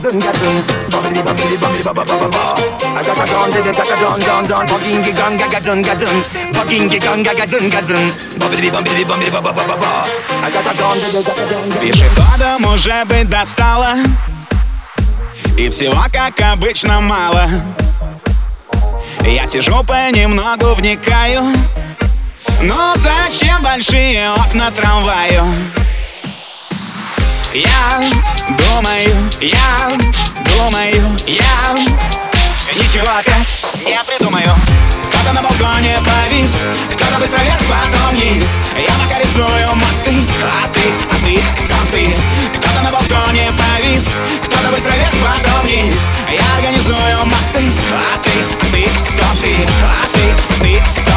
gazun gazun, bubbly bubbly bubbly bubba bubba bubba. I got a gun, fucking gun, gazun gazun, fucking gun, gazun gazun, bubbly bubbly bubbly bubba bubba bubba. I got a gun, Пешеходам уже быть достало, и всего, как обычно, мало. Я сижу понемногу вникаю, но зачем большие окна трамваю? Я думаю, ничего опять не придумаю. Кто-то на балконе повис, кто-то быстро вверх, потом вниз. Я пока рисую мосты, а ты, кто ты? Кто-то на балконе повис, кто-то быстро вверх, потом вниз. Я организую мосты, а ты, кто ты? А ты, кто